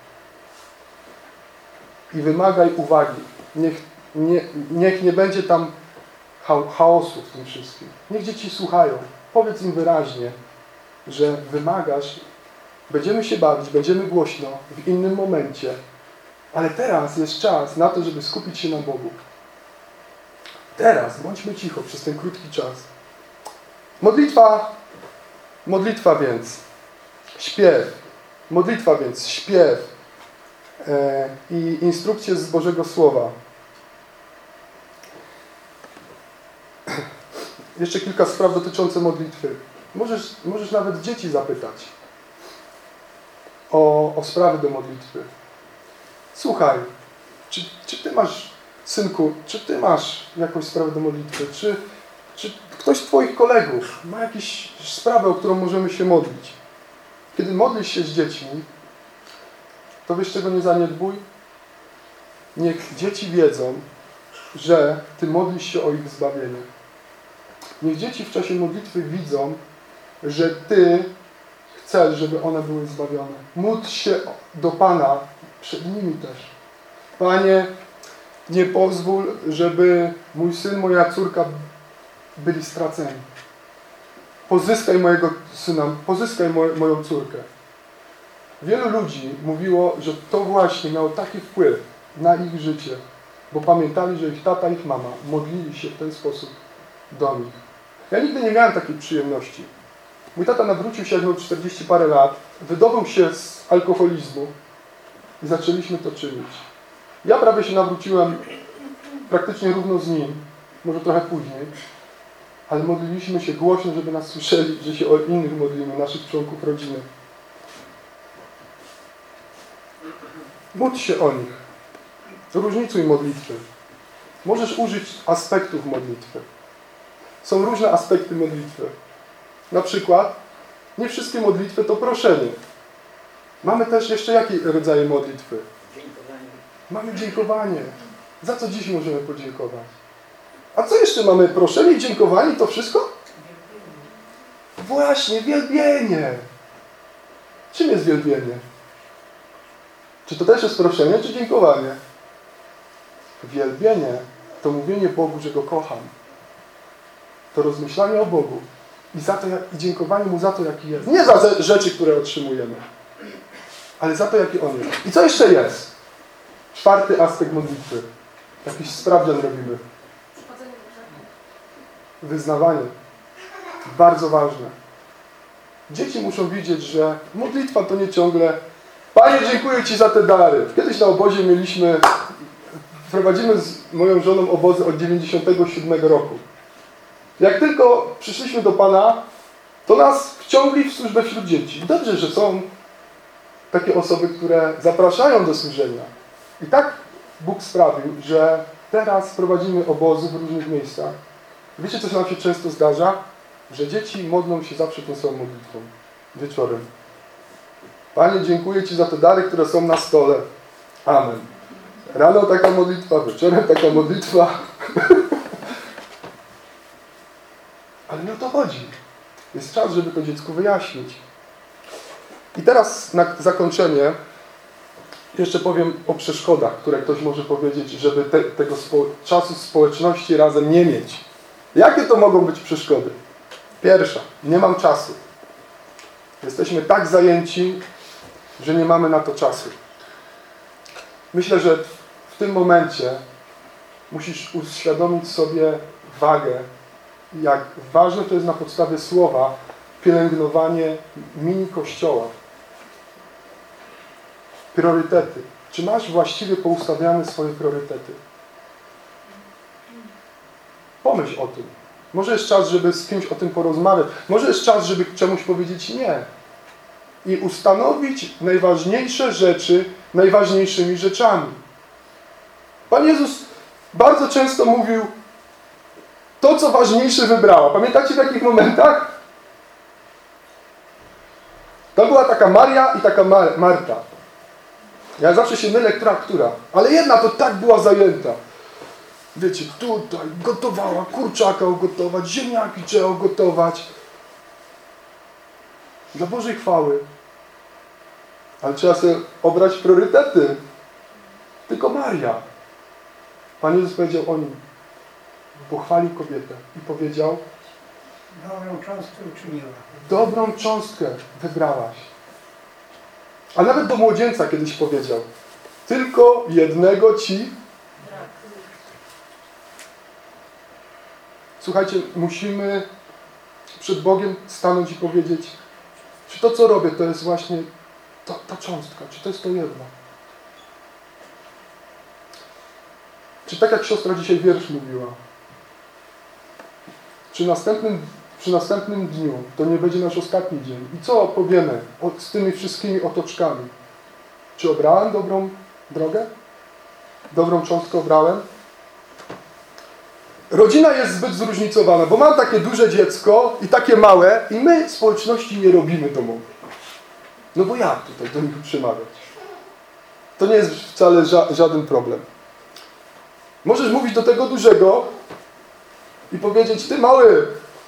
I wymagaj uwagi. Niech nie, niech nie będzie tam chaosu w tym wszystkim. Niech dzieci słuchają. Powiedz im wyraźnie, że wymagasz, będziemy się bawić, będziemy głośno w innym momencie, ale teraz jest czas na to, żeby skupić się na Bogu. Teraz bądźmy cicho przez ten krótki czas. Modlitwa, modlitwa więc, śpiew, modlitwa więc, śpiew e, i instrukcje z Bożego Słowa. Jeszcze kilka spraw dotyczących modlitwy. Możesz, możesz nawet dzieci zapytać o, o sprawy do modlitwy. Słuchaj, czy, czy Ty masz, synku, czy Ty masz jakąś sprawę do modlitwy? Czy, czy ktoś z Twoich kolegów ma jakąś sprawę, o którą możemy się modlić? Kiedy modlisz się z dziećmi, to wiesz, czego nie zaniedbuj? Niech dzieci wiedzą, że Ty modlisz się o ich zbawienie. Niech dzieci w czasie modlitwy widzą, że Ty chcesz, żeby one były zbawione. Módl się do Pana, przed nimi też. Panie, nie pozwól, żeby mój syn, moja córka byli straceni. Pozyskaj mojego syna, pozyskaj moj, moją córkę. Wielu ludzi mówiło, że to właśnie miało taki wpływ na ich życie, bo pamiętali, że ich tata, ich mama modlili się w ten sposób do nich. Ja nigdy nie miałem takiej przyjemności. Mój tata nawrócił się, jak miał czterdzieści parę lat, wydobył się z alkoholizmu i zaczęliśmy to czynić. Ja prawie się nawróciłem praktycznie równo z nim, może trochę później, ale modliliśmy się głośno, żeby nas słyszeli, że się o innych modlimy, naszych członków rodziny. Módl się o nich. Różnicuj modlitwy. Możesz użyć aspektów modlitwy. Są różne aspekty modlitwy. Na przykład, nie wszystkie modlitwy to proszenie. Mamy też jeszcze jakie rodzaje modlitwy? Dziękowanie. Mamy dziękowanie. Za co dziś możemy podziękować? A co jeszcze mamy? Proszenie i dziękowanie? To wszystko? Właśnie, wielbienie. Czym jest wielbienie? Czy to też jest proszenie, czy dziękowanie? Wielbienie to mówienie Bogu, że Go kocham. To rozmyślanie o Bogu. I, za to, jak, i dziękowanie Mu za to, jaki jest. Nie za rzeczy, które otrzymujemy, ale za to, jaki On jest. I co jeszcze jest? Czwarty aspekt modlitwy. Jakiś sprawdzian robimy. Wyznawanie. Bardzo ważne. Dzieci muszą widzieć, że modlitwa to nie ciągle Panie, dziękuję Ci za te dary. Kiedyś na obozie mieliśmy, prowadzimy z moją żoną obozy od dziewięćdziesiątego siódmego roku. Jak tylko przyszliśmy do Pana, to nas wciągli w służbę wśród dzieci. Dobrze, że są takie osoby, które zapraszają do służenia. I tak Bóg sprawił, że teraz prowadzimy obozy w różnych miejscach. Wiecie, co się nam się często zdarza? Że dzieci modlą się zawsze tą samą modlitwą. Wieczorem. Panie, dziękuję Ci za te dary, które są na stole. Amen. Rano taka modlitwa, wieczorem taka modlitwa. Ale nie o to chodzi. Jest czas, żeby to dziecku wyjaśnić. I teraz na zakończenie jeszcze powiem o przeszkodach, które ktoś może powiedzieć, żeby te, tego spo czasu społeczności razem nie mieć. Jakie to mogą być przeszkody? Pierwsza, nie mam czasu. Jesteśmy tak zajęci, że nie mamy na to czasu. Myślę, że w tym momencie musisz uświadomić sobie wagę, jak ważne to jest na podstawie słowa pielęgnowanie mini kościoła. Priorytety. Czy masz właściwie poustawiane swoje priorytety? Pomyśl o tym. Może jest czas, żeby z kimś o tym porozmawiać. Może jest czas, żeby czemuś powiedzieć nie. I ustanowić najważniejsze rzeczy najważniejszymi rzeczami. Pan Jezus bardzo często mówił, to co ważniejsze wybrała. Pamiętacie w jakich momentach? To była taka Maria i taka Mar Marta. Ja zawsze się mylę, która, która. Ale jedna to tak była zajęta. Wiecie, tutaj gotowała, kurczaka ugotować, ziemniaki trzeba ugotować. Dla Bożej chwały. Ale trzeba sobie obrać priorytety. Tylko Maria. Pan Jezus powiedział o nim. Pochwalił kobietę i powiedział, Dobrą cząstkę uczyniła. dobrą cząstkę wybrałaś. A nawet do młodzieńca kiedyś powiedział, tylko jednego Ci. Słuchajcie, musimy przed Bogiem stanąć i powiedzieć, czy to, co robię, to jest właśnie ta, ta cząstka, czy to jest to jedno. Czy tak jak siostra dzisiaj wiersz mówiła, przy następnym, przy następnym dniu to nie będzie nasz ostatni dzień. I co powiemy o, z tymi wszystkimi otoczkami? Czy obrałem dobrą drogę? Dobrą cząstkę obrałem? Rodzina jest zbyt zróżnicowana, bo mam takie duże dziecko i takie małe i my społeczności nie robimy domowej. No bo jak tutaj do nich przemawiać? To nie jest wcale ża żaden problem. Możesz mówić do tego dużego i powiedzieć, ty mały,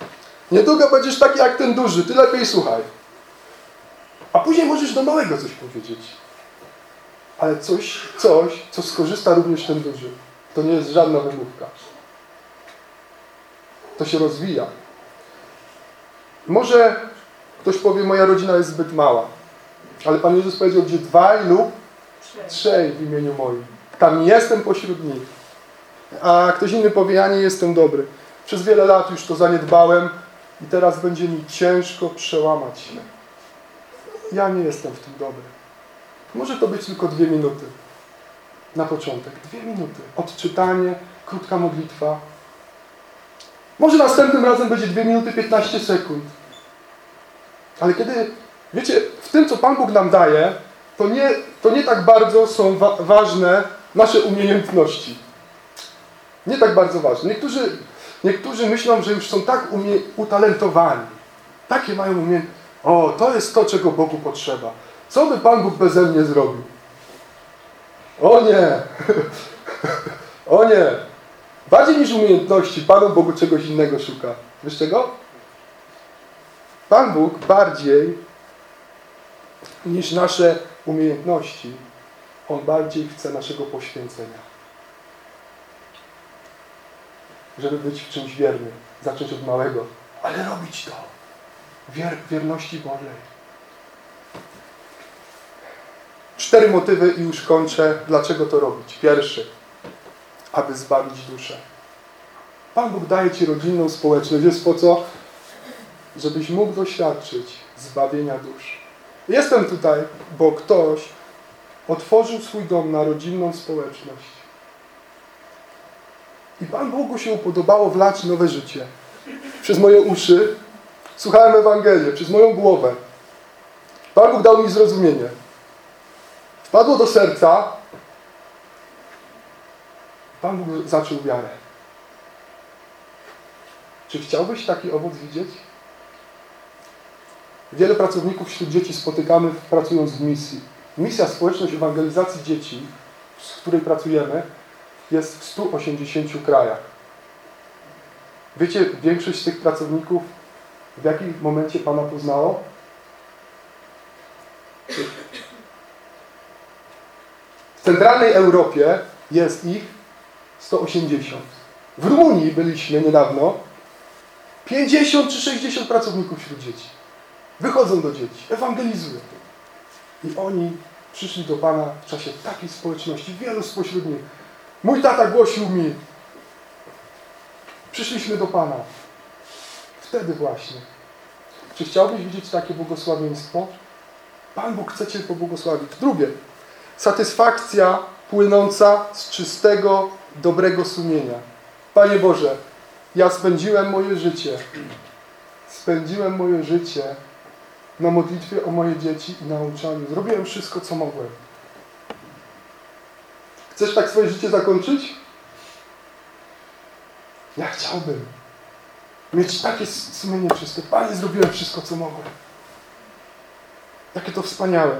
Niedługo będziesz taki jak ten duży, ty lepiej słuchaj. A później możesz do małego coś powiedzieć. Ale coś, coś, co skorzysta również ten duży. To nie jest żadna wymówka. To się rozwija. Może ktoś powie, moja rodzina jest zbyt mała. Ale Pan Jezus powiedział, gdzie dwaj lub trzej w imieniu moim. Tam jestem pośród nich. A ktoś inny powie, ja nie jestem dobry. Przez wiele lat już to zaniedbałem i teraz będzie mi ciężko przełamać się. Ja nie jestem w tym dobry. Może to być tylko dwie minuty. Na początek. Dwie minuty. Odczytanie, krótka modlitwa. Może następnym razem będzie dwie minuty piętnaście sekund. Ale kiedy, wiecie, w tym, co Pan Bóg nam daje, to nie, to nie tak bardzo są wa ważne nasze umiejętności. Nie tak bardzo ważne. Niektórzy, niektórzy myślą, że już są tak umie utalentowani. Takie mają umiejętności. O, to jest to, czego Bogu potrzeba. Co by Pan Bóg beze mnie zrobił? O nie! O nie! Bardziej niż umiejętności, Panu Bogu czegoś innego szuka. Wiesz czego? Pan Bóg bardziej niż nasze umiejętności, On bardziej chce naszego poświęcenia. Żeby być w czymś wiernym. Zacząć od małego. Ale robić to. Wier wierności Bożej. Cztery motywy i już kończę. Dlaczego to robić? Pierwszy. Aby zbawić duszę. Pan Bóg daje Ci rodzinną społeczność. Jest po co? Żebyś mógł doświadczyć zbawienia dusz. Jestem tutaj, bo ktoś otworzył swój dom na rodzinną społeczność. I Pan Bogu się upodobało wlać nowe życie. Przez moje uszy słuchałem Ewangelię, przez moją głowę. Pan Bóg dał mi zrozumienie. Wpadło do serca. Pan Bóg zaczął wiarę. Czy chciałbyś taki owoc widzieć? Wiele pracowników wśród dzieci spotykamy pracując w misji. Misja Społeczność Ewangelizacji Dzieci, z której pracujemy, jest w stu osiemdziesięciu krajach. Wiecie, większość z tych pracowników w jakim momencie Pana poznało? W centralnej Europie jest ich sto osiemdziesiąt. W Rumunii byliśmy niedawno. pięćdziesiąt czy sześćdziesiąt pracowników wśród dzieci. Wychodzą do dzieci, ewangelizują. I oni przyszli do Pana w czasie takiej społeczności. Wielu spośród nich. Mój tata głosił mi. Przyszliśmy do Pana. Wtedy właśnie. Czy chciałbyś widzieć takie błogosławieństwo? Pan Bóg chce Cię pobłogosławić. Drugie. Satysfakcja płynąca z czystego, dobrego sumienia. Panie Boże, ja spędziłem moje życie. Spędziłem moje życie na modlitwie o moje dzieci i nauczaniu. Zrobiłem wszystko, co mogłem. Chcesz tak swoje życie zakończyć? Ja chciałbym mieć takie sumienie czyste. Panie, zrobiłem wszystko, co mogłem. Jakie to wspaniałe.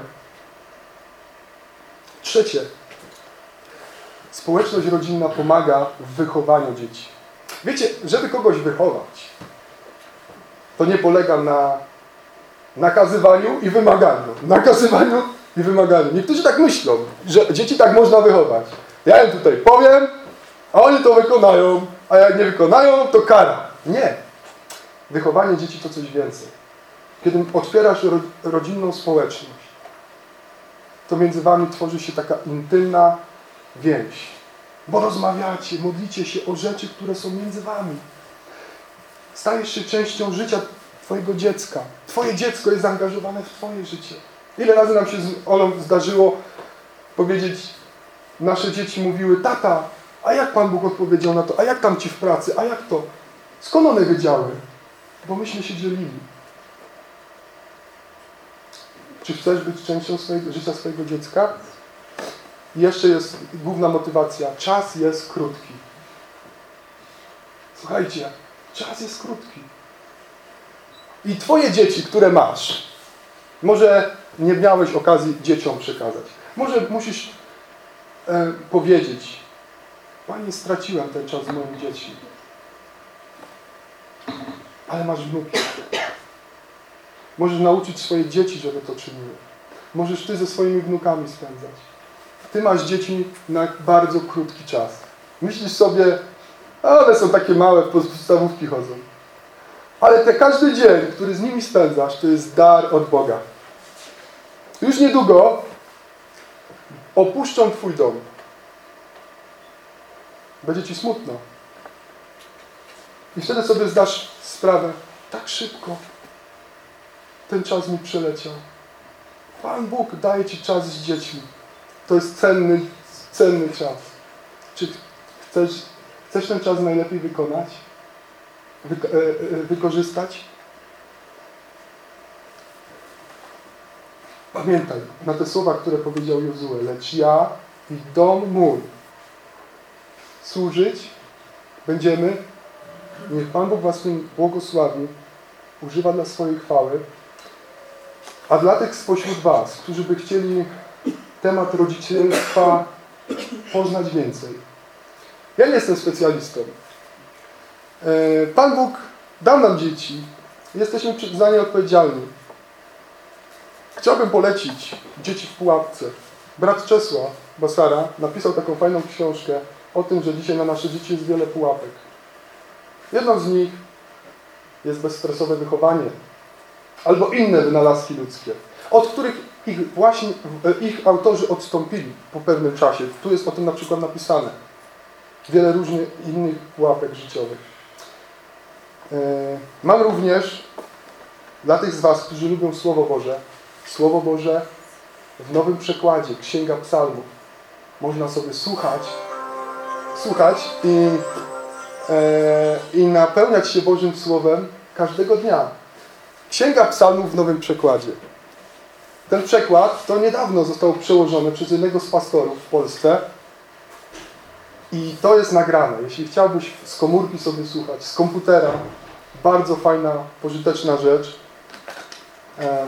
Trzecie. Społeczność rodzinna pomaga w wychowaniu dzieci. Wiecie, żeby kogoś wychować, to nie polega na nakazywaniu i wymaganiu. Nakazywaniu i wymaganiu. Niektórzy tak myślą, że dzieci tak można wychować. Ja im tutaj powiem, a oni to wykonają, a jak nie wykonają, to kara. Nie. Wychowanie dzieci to coś więcej. Kiedy otwierasz ro rodzinną społeczność, to między wami tworzy się taka intymna więź. Bo rozmawiacie, modlicie się o rzeczy, które są między wami. Stajesz się częścią życia twojego dziecka. Twoje dziecko jest zaangażowane w twoje życie. Ile razy nam się z Olą zdarzyło powiedzieć, nasze dzieci mówiły, tata, a jak Pan Bóg odpowiedział na to? A jak tam ci w pracy? A jak to? Skąd one wiedziały? Bo myśmy się dzielili. Czy chcesz być częścią swojego, życia swojego dziecka? I jeszcze jest główna motywacja. Czas jest krótki. Słuchajcie, czas jest krótki. I twoje dzieci, które masz, może nie miałeś okazji dzieciom przekazać. Może musisz e, powiedzieć, Panie, straciłem ten czas z moimi dziećmi. ale masz wnuki. Możesz nauczyć swoje dzieci, żeby to czyniły. Możesz ty ze swoimi wnukami spędzać. Ty masz dzieci na bardzo krótki czas. Myślisz sobie, a one są takie małe, w podstawówki chodzą. Ale te każdy dzień, który z nimi spędzasz, to jest dar od Boga. Już niedługo opuszczą twój dom. Będzie ci smutno. I wtedy sobie zdasz sprawę, tak szybko ten czas mi przeleciał. Pan Bóg daje ci czas z dziećmi. To jest cenny, cenny czas. Czy chcesz, chcesz ten czas najlepiej wykonać? Wy, e, e, wykorzystać? Pamiętaj na te słowa, które powiedział Jozue. Lecz ja i dom mój służyć będziemy. Niech Pan Bóg was tym błogosławi, używa dla swojej chwały. A dla tych spośród was, którzy by chcieli temat rodzicielstwa poznać więcej. Ja nie jestem specjalistą. Pan Bóg dał nam dzieci. Jesteśmy za nie odpowiedzialni. Chciałbym polecić Dzieci w pułapce. Brat Czesław Basara napisał taką fajną książkę o tym, że dzisiaj na nasze dzieci jest wiele pułapek. Jedną z nich jest bezstresowe wychowanie albo inne wynalazki ludzkie, od których ich właśnie ich autorzy odstąpili po pewnym czasie. Tu jest o tym na przykład napisane. Wiele różnych innych pułapek życiowych. Mam również dla tych z was, którzy lubią Słowo Boże, Słowo Boże w nowym przekładzie, Księga Psalmów. Można sobie słuchać, słuchać i, e, i napełniać się Bożym Słowem każdego dnia. Księga Psalmów w nowym przekładzie. Ten przekład to niedawno został przełożony przez jednego z pastorów w Polsce i to jest nagrane. Jeśli chciałbyś z komórki sobie słuchać, z komputera, bardzo fajna, pożyteczna rzecz. E,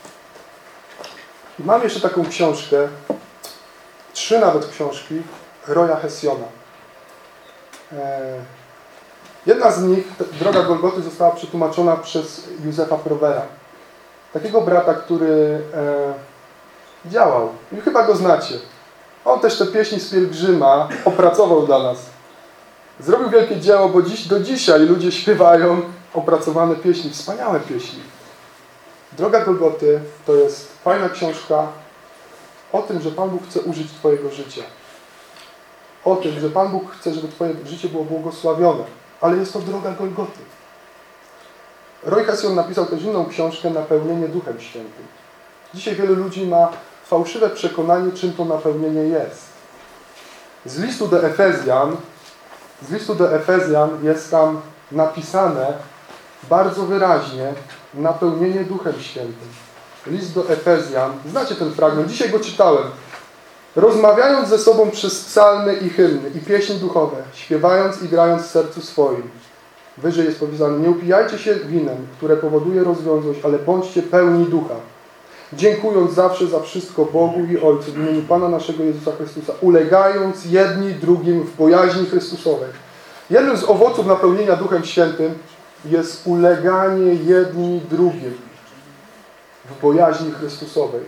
I mam jeszcze taką książkę, trzy nawet książki Roya Hessiona. E, jedna z nich, Droga Golgoty, została przetłumaczona przez Józefa Provera. Takiego brata, który e, działał. I chyba go znacie. On też te pieśni z Pielgrzyma opracował dla nas. Zrobił wielkie dzieło, bo dziś, do dzisiaj ludzie śpiewają opracowane pieśni, wspaniałe pieśni. Droga Golgoty to jest fajna książka o tym, że Pan Bóg chce użyć twojego życia. O tym, że Pan Bóg chce, żeby twoje życie było błogosławione. Ale jest to droga Golgoty. Roy Hession napisał też inną książkę Napełnienie Duchem Świętym. Dzisiaj wielu ludzi ma fałszywe przekonanie, czym to napełnienie jest. Z listu do Efezjan, z listu do Efezjan jest tam napisane bardzo wyraźnie napełnienie Duchem Świętym. List do Efezjan, znacie ten fragment, dzisiaj go czytałem. Rozmawiając ze sobą przez psalmy i hymny i pieśni duchowe, śpiewając i grając w sercu swoim. Wyżej jest powiedziane, nie upijajcie się winem, które powoduje rozwiązłość, ale bądźcie pełni ducha. Dziękując zawsze za wszystko Bogu i Ojcu w imieniu Pana naszego Jezusa Chrystusa, ulegając jedni drugim w bojaźni Chrystusowej. Jednym z owoców napełnienia Duchem Świętym jest uleganie jedni drugim w bojaźni Chrystusowej.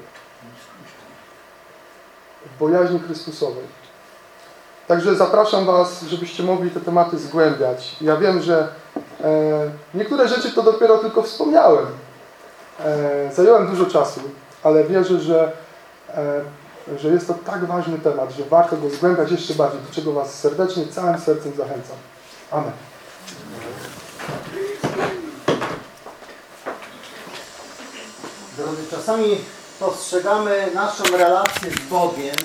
W bojaźni Chrystusowej. Także zapraszam was, żebyście mogli te tematy zgłębiać. Ja wiem, że e, niektóre rzeczy to dopiero tylko wspomniałem. E, zająłem dużo czasu, ale wierzę, że, e, że jest to tak ważny temat, że warto go zgłębiać jeszcze bardziej, do czego was serdecznie, całym sercem zachęcam. Amen. Drodzy, czasami postrzegamy naszą relację z Bogiem